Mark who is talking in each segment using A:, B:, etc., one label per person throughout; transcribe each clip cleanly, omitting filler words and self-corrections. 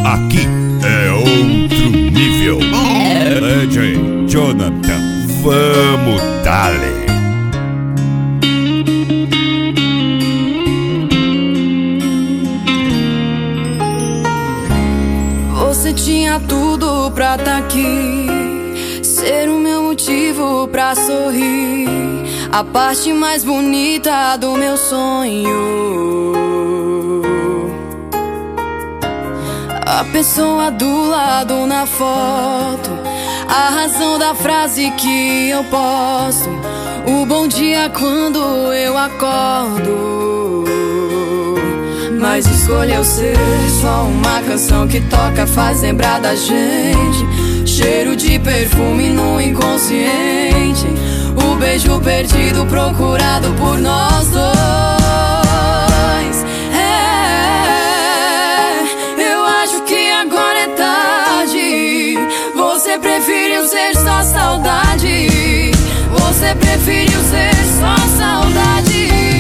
A: Aqui é outro nível. DJ Jonathan, vamos dale.
B: Você tinha tudo pra tá aqui, ser o meu motivo pra sorrir, a parte mais bonita do meu sonho, a pessoa do lado na foto, a razão da frase que eu posto, o bom dia quando eu acordo. Mas escolheu ser só uma canção que toca, faz lembrar da gente, cheiro de perfume no inconsciente, o beijo perdido procurado por nós dois. Eu acho que agora é tarde. Você preferiu ser só saudade. Você preferiu ser só saudade.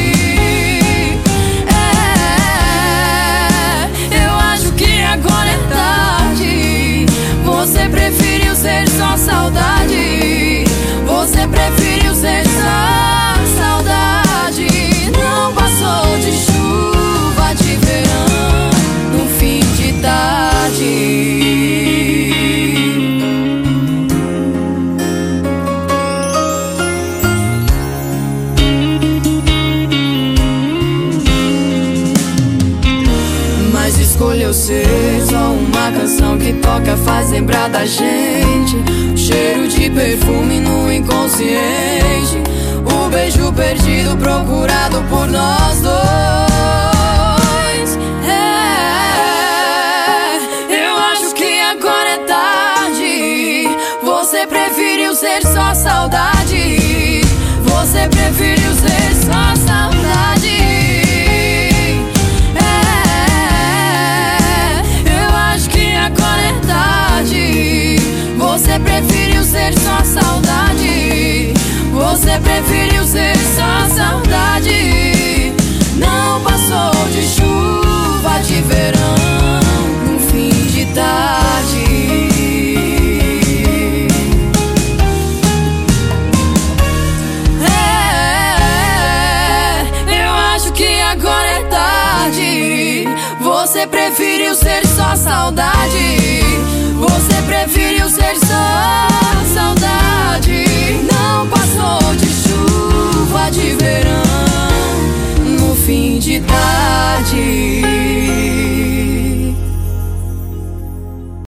B: Agora é tarde. Você preferiu ser só saudade. Você preferiu ser só saudade. Não passou de chuva de verão no fim de tarde. Mas escolheu ser só uma canção que toca, faz lembrar da gente, cheiro de perfume no inconsciente, o beijo perdido procurado por nós dois. Eu acho que agora é tarde. Você preferiu ser só saudade. Você preferiu ser só saudade. Você preferiu ser só saudade. Você preferiu ser só saudade. Não passou de chuva de verão no fim de tarde. Eu acho que agora é tarde. Você preferiu ser só saudade. Você preferiu ser só saudade. Não passou de chuva de verão no fim de tarde.